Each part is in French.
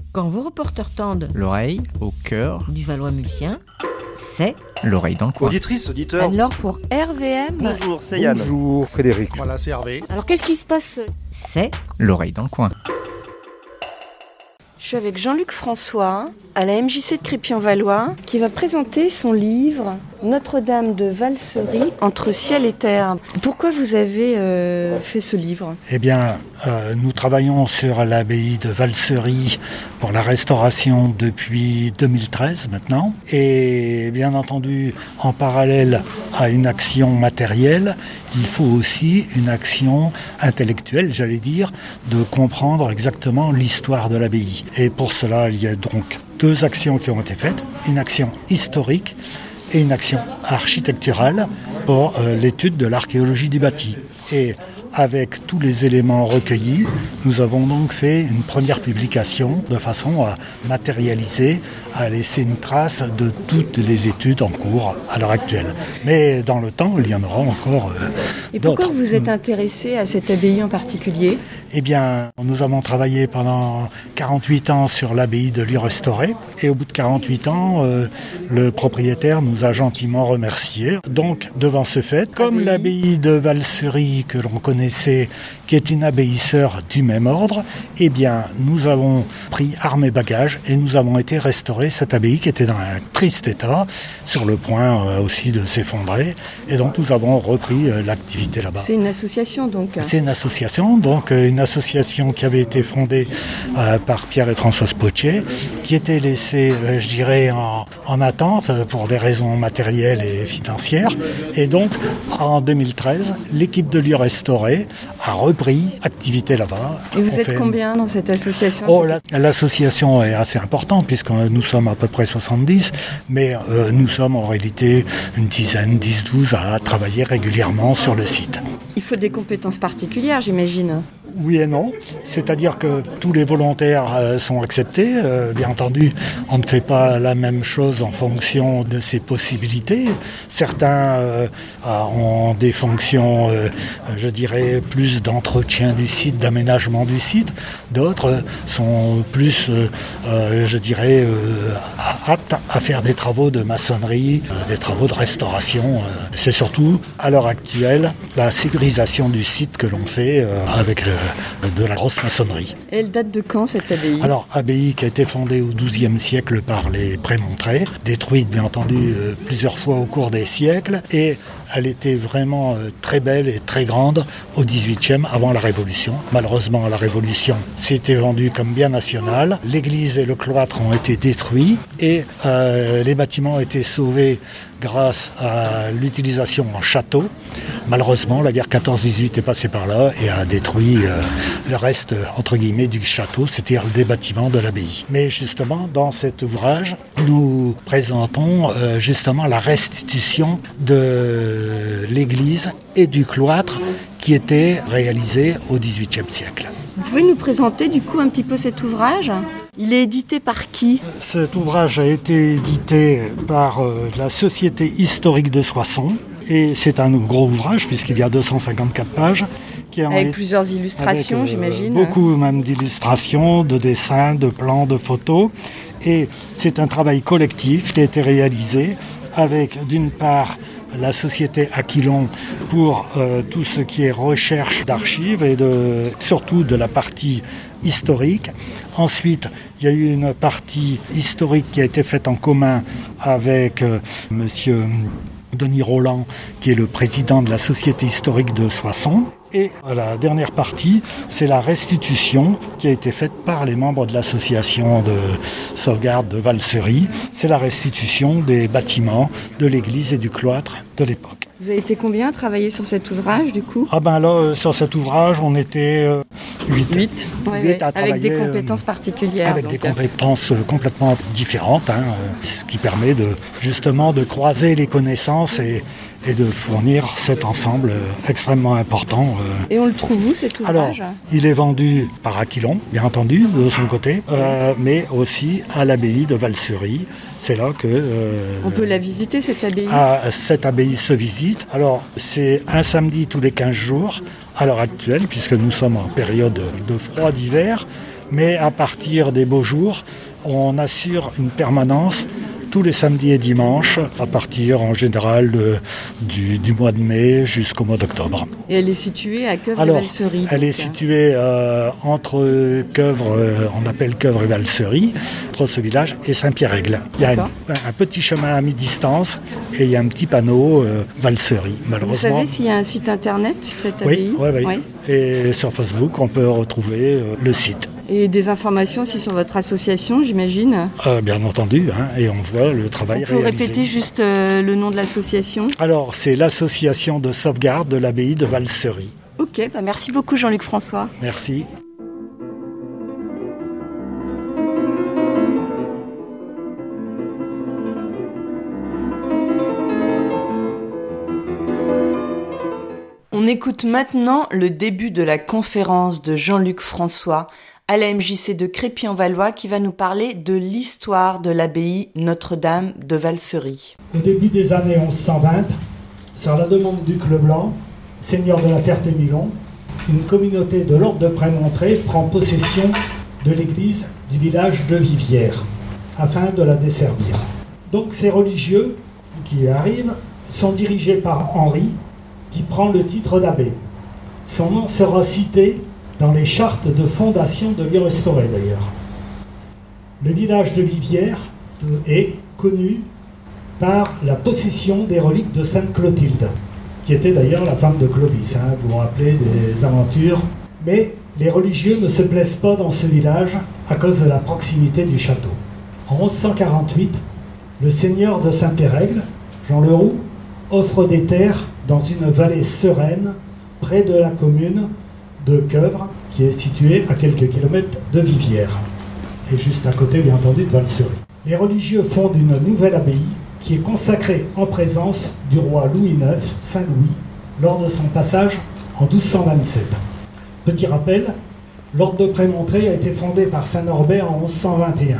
Quand vos reporters tendent l'oreille au cœur du Valois-Mulsien, c'est l'oreille dans le coin. Auditrice, auditeur. alors pour RVM. Bonjour, c'est Yann. Bonjour Frédéric. Voilà, c'est Hervé. Alors qu'est-ce qui se passe? C'est L'oreille dans le coin. Je suis avec Jean-Luc François à la MJC de Crépy-en-Valois qui va présenter son livre Notre-Dame de Valsery entre ciel et terre. Pourquoi vous avez fait ce livre ? Eh bien, nous travaillons sur l'abbaye de Valsery pour la restauration depuis 2013 maintenant. Et bien entendu, en parallèle à une action matérielle, il faut aussi une action intellectuelle, j'allais dire, de comprendre exactement l'histoire de l'abbaye. Et pour cela, il y a donc deux actions qui ont été faites, une action historique et une action architecturale pour l'étude de l'archéologie du bâti. Et avec tous les éléments recueillis, nous avons donc fait une première publication de façon à matérialiser, à laisser une trace de toutes les études en cours à l'heure actuelle. Mais dans le temps, il y en aura encore Et d'autres. pourquoi vous êtes intéressé à cette abbaye en particulier ? Eh bien, nous avons travaillé pendant 48 ans sur l'abbaye de Lieu-Restauré. Et au bout de 48 ans, le propriétaire nous a gentiment remerciés. Donc, devant ce fait, comme l'abbaye de Valsery que l'on connaissait, qui est une abbaye sœur du même ordre, eh bien, nous avons pris armes et bagages et nous avons été restaurer cette abbaye qui était dans un triste état, sur le point aussi de s'effondrer. Et donc, nous avons repris l'activité là-bas. C'est une association donc ? C'est une association, donc une association qui avait été fondée par Pierre et Françoise Potier, qui était laissée, je dirais, en attente pour des raisons matérielles et financières. Et donc, en 2013, l'équipe de Lieu Restauré a repris activité là-bas. Et vous êtes combien dans cette association ? L'association est assez importante, puisque nous sommes à peu près 70, mais nous sommes en réalité une dizaine, 10-12 à travailler régulièrement sur le site. Il faut des compétences particulières, j'imagine. Oui et non, c'est-à-dire que tous les volontaires sont acceptés. Bien entendu, on ne fait pas la même chose en fonction de ses possibilités. Certains ont des fonctions, je dirais, plus d'entretien du site, d'aménagement du site. D'autres sont plus, je dirais, aptes à faire des travaux de maçonnerie, des travaux de restauration. C'est surtout, à l'heure actuelle, la sécurisation du site que l'on fait avec de la grosse maçonnerie. Et elle date de quand cette abbaye ? Alors, abbaye qui a été fondée au XIIe siècle par les Prémontrés, détruite bien entendu plusieurs fois au cours des siècles, et elle était vraiment très belle et très grande au XVIIIe, avant la Révolution. Malheureusement, la Révolution s'était vendue comme bien national. L'église et le cloître ont été détruits et les bâtiments ont été sauvés grâce à l'utilisation en château. Malheureusement, la guerre 14-18 est passée par là et a détruit le reste, entre guillemets, du château, c'est-à-dire des bâtiments de l'abbaye. Mais justement, dans cet ouvrage, nous présentons justement la restitution de l'église et du cloître qui était réalisé au XVIIIe siècle. Vous pouvez nous présenter du coup un petit peu cet ouvrage ? Il est édité par qui ? Cet ouvrage a été édité par la Société historique de Soissons et c'est un gros ouvrage puisqu'il y a 254 pages. Avec plusieurs illustrations, j'imagine. Beaucoup même d'illustrations, de dessins, de plans, de photos. Et c'est un travail collectif qui a été réalisé avec d'une part la société Aquilon pour tout ce qui est recherche d'archives et surtout de la partie historique. Ensuite, il y a eu une partie historique qui a été faite en commun avec monsieur Denis Roland, qui est le président de la Société historique de Soissons. Et la dernière partie, c'est la restitution qui a été faite par les membres de l'association de sauvegarde de Valsery. C'est la restitution des bâtiments de l'église et du cloître de l'époque. Vous avez été combien à travailler sur cet ouvrage du coup ? Sur cet ouvrage, on était 8 à travailler. Avec des compétences particulières. Avec des compétences complètement différentes, ce qui permet justement de croiser les connaissances et de fournir cet ensemble extrêmement important. Et on le trouve où cet ouvrage ? Alors, il est vendu par Aquilon, bien entendu, de son côté, mais aussi à l'abbaye de Valsery. C'est là que... on peut la visiter, cette abbaye ? Cette abbaye se visite. Alors, c'est un samedi tous les 15 jours, à l'heure actuelle, puisque nous sommes en période de froid d'hiver. Mais à partir des beaux jours, on assure une permanence tous les samedis et dimanches, à partir en général du mois de mai jusqu'au mois d'octobre. Et elle est située à Queuvre-et-Valsery. Elle est située entre Queuvre, on appelle Queuvre et Valsery, entre ce village et Saint-Pierre-Aigle. Il y a un petit chemin à mi-distance et il y a un petit panneau Valsery. Malheureusement. Vous savez s'il y a un site internet, cette abbaye ? Oui. Et sur Facebook, on peut retrouver le site. Et des informations aussi sur votre association, j'imagine ? Bien entendu, et on voit le travail réalisé. Vous pouvez répéter juste le nom de l'association ? Alors, c'est l'association de sauvegarde de l'abbaye de Valsery. Ok, merci beaucoup Jean-Luc François. Merci. On écoute maintenant le début de la conférence de Jean-Luc François à la MJC de Crépy-en-Valois qui va nous parler de l'histoire de l'abbaye Notre-Dame de Valsery. Au début des années 1120, sur la demande du Duc Leblanc, seigneur de la Terre-et-Milon, une communauté de l'ordre de Prémontré prend possession de l'église du village de Vivières afin de la desservir. Donc ces religieux qui arrivent sont dirigés par Henri qui prend le titre d'abbé. Son nom sera cité dans les chartes de fondation de lieux restaurés d'ailleurs. Le village de Vivières est connu par la possession des reliques de Sainte Clotilde, qui était d'ailleurs la femme de Clovis, vous vous rappelez des aventures. Mais les religieux ne se plaisent pas dans ce village à cause de la proximité du château. En 1148, le seigneur de Saint-Pierre-Aigle, Jean Leroux, offre des terres dans une vallée sereine près de la commune de Queuvre, qui est située à quelques kilomètres de Vivières, et juste à côté, bien entendu, de Valsery. Les religieux fondent une nouvelle abbaye qui est consacrée en présence du roi Louis IX, Saint-Louis, lors de son passage en 1227. Petit rappel, l'ordre de Prémontré a été fondé par Saint Norbert en 1121.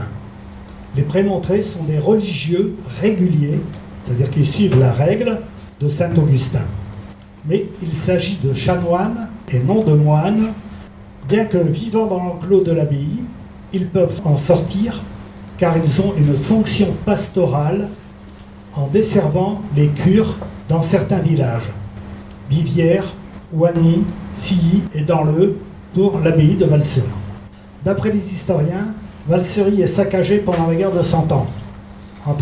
Les Prémontrés sont des religieux réguliers, c'est-à-dire qu'ils suivent la règle de Saint Augustin. Mais il s'agit de chanoines et non de moines. Bien que vivant dans l'enclos de l'abbaye, ils peuvent en sortir car ils ont une fonction pastorale en desservant les cures dans certains villages. Vivières, Oigny, Silly et Danleu pour l'abbaye de Valsery. D'après les historiens, Valsery est saccagée pendant la guerre de Cent Ans, en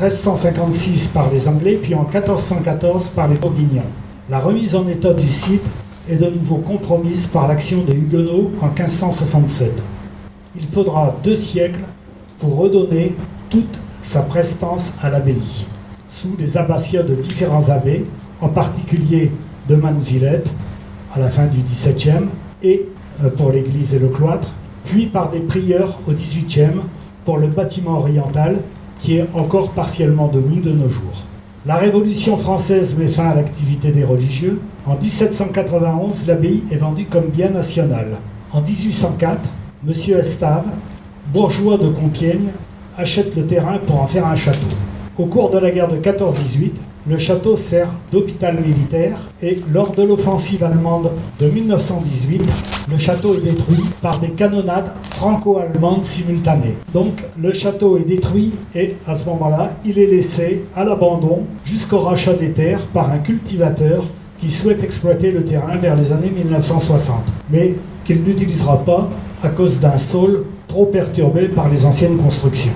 1356 par les Anglais, puis en 1414 par les Bourguignons. La remise en état du site est de nouveau compromise par l'action des Huguenots en 1567. Il faudra 2 siècles pour redonner toute sa prestance à l'abbaye, sous les abbatiats de différents abbés, en particulier de Mannevillette, à la fin du XVIIe, et pour l'église et le cloître, puis par des prieurs au XVIIIe pour le bâtiment oriental, qui est encore partiellement debout de nos jours. La Révolution française met fin à l'activité des religieux. En 1791, l'abbaye est vendue comme bien national. En 1804, M. Estave, bourgeois de Compiègne, achète le terrain pour en faire un château. Au cours de la guerre de 14-18, le château sert d'hôpital militaire et lors de l'offensive allemande de 1918, le château est détruit par des canonnades franco-allemandes simultanées. Donc le château est détruit et à ce moment-là, il est laissé à l'abandon jusqu'au rachat des terres par un cultivateur qui souhaite exploiter le terrain vers les années 1960, mais qu'il n'utilisera pas à cause d'un sol trop perturbé par les anciennes constructions.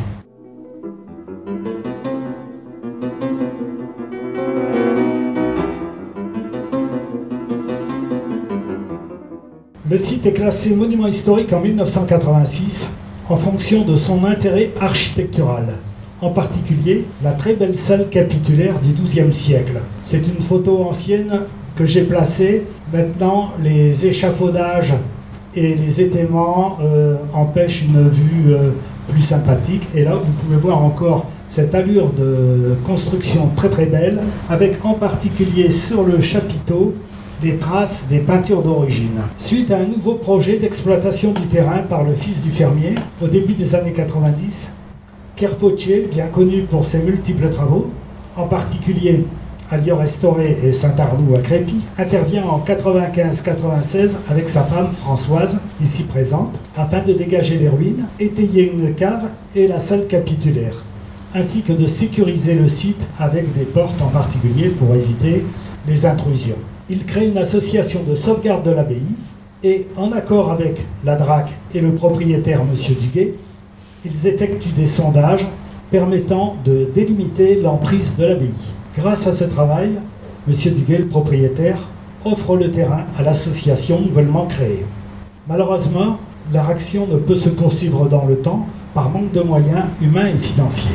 Le site est classé monument historique en 1986 en fonction de son intérêt architectural, en particulier la très belle salle capitulaire du XIIe siècle. C'est une photo ancienne que j'ai placée. Maintenant, les échafaudages et les étaiements empêchent une vue plus sympathique. Et là, vous pouvez voir encore cette allure de construction très très belle, avec en particulier sur le chapiteau les traces des peintures d'origine. Suite à un nouveau projet d'exploitation du terrain par le fils du fermier, au début des années 90, Kerpocce, bien connu pour ses multiples travaux, en particulier à Lieu-Restauré et Saint-Arnoux à Crépy, intervient en 95-96 avec sa femme Françoise, ici présente, afin de dégager les ruines, étayer une cave et la salle capitulaire, ainsi que de sécuriser le site avec des portes en particulier pour éviter les intrusions. Il crée une association de sauvegarde de l'abbaye et, en accord avec la DRAC et le propriétaire M. Duguet, ils effectuent des sondages permettant de délimiter l'emprise de l'abbaye. Grâce à ce travail, M. Duguet, le propriétaire, offre le terrain à l'association nouvellement créée. Malheureusement, leur action ne peut se poursuivre dans le temps par manque de moyens humains et financiers.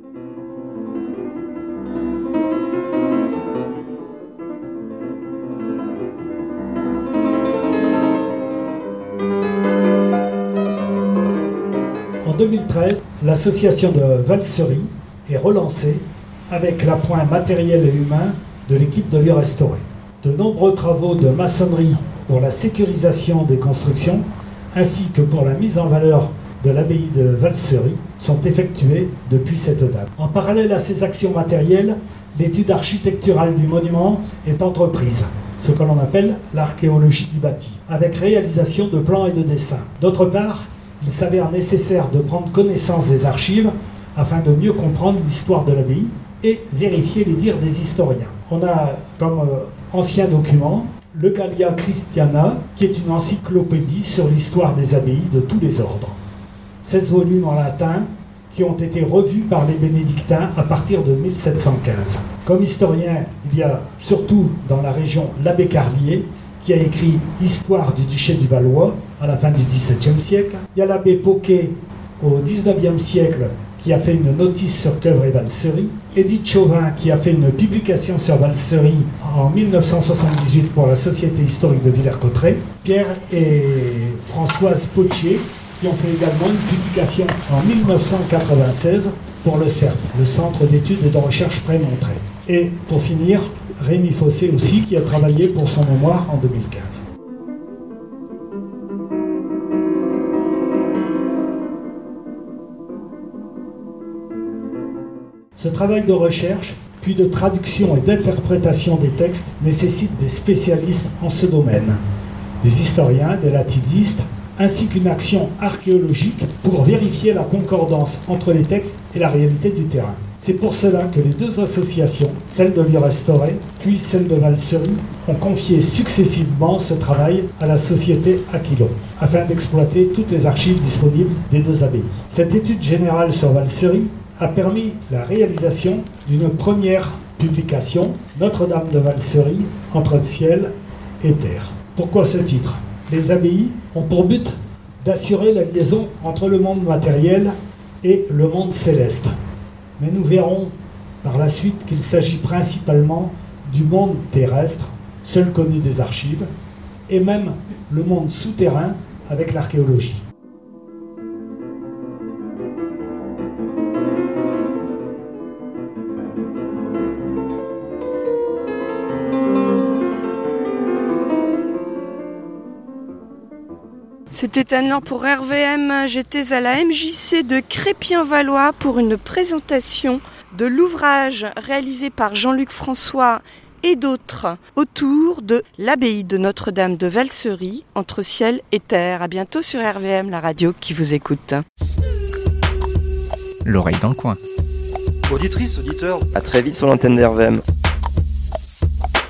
En 2013, l'association de Valsery est relancée avec l'apport matériel et humain de l'équipe de Lieu-Restauré. De nombreux travaux de maçonnerie pour la sécurisation des constructions ainsi que pour la mise en valeur de l'abbaye de Valsery sont effectués depuis cette date. En parallèle à ces actions matérielles, l'étude architecturale du monument est entreprise, ce que l'on appelle l'archéologie du bâti, avec réalisation de plans et de dessins. D'autre part, il s'avère nécessaire de prendre connaissance des archives afin de mieux comprendre l'histoire de l'abbaye et vérifier les dires des historiens. On a comme ancien document le Gallia Christiana, qui est une encyclopédie sur l'histoire des abbayes de tous les ordres. 16 volumes en latin qui ont été revus par les bénédictins à partir de 1715. Comme historien, il y a surtout dans la région l'abbé Carlier, qui a écrit Histoire du duché du Valois à la fin du XVIIe siècle. Il y a l'abbé Poquet au XIXe siècle qui a fait une notice sur Queuvre et Valsery. Édith Chauvin qui a fait une publication sur Valsery en 1978 pour la Société historique de Villers-Cotterêts. Pierre et Françoise Potier qui ont fait également une publication en 1996 pour le CERF, le Centre d'études et de recherche Prémontré. Et pour finir, Rémi Fossé aussi, qui a travaillé pour son mémoire en 2015. Ce travail de recherche, puis de traduction et d'interprétation des textes, nécessite des spécialistes en ce domaine, des historiens, des latinistes, ainsi qu'une action archéologique pour vérifier la concordance entre les textes et la réalité du terrain. C'est pour cela que les deux associations, celle de Lieu-Restauré puis celle de Valsery, ont confié successivement ce travail à la société Aquilon, afin d'exploiter toutes les archives disponibles des deux abbayes. Cette étude générale sur Valsery a permis la réalisation d'une première publication, Notre-Dame de Valsery, entre ciel et terre. Pourquoi ce titre ? Les abbayes ont pour but d'assurer la liaison entre le monde matériel et le monde céleste. Mais nous verrons par la suite qu'il s'agit principalement du monde terrestre, seul connu des archives, et même le monde souterrain avec l'archéologie. C'était Anne-Laure pour RVM. J'étais à la MJC de Crépy-en-Valois pour une présentation de l'ouvrage réalisé par Jean-Luc François et d'autres autour de l'abbaye de Notre-Dame de Valsery, entre ciel et terre. À bientôt sur RVM, la radio qui vous écoute. L'oreille dans le coin. Auditrice, auditeur, à très vite sur l'antenne d'RVM.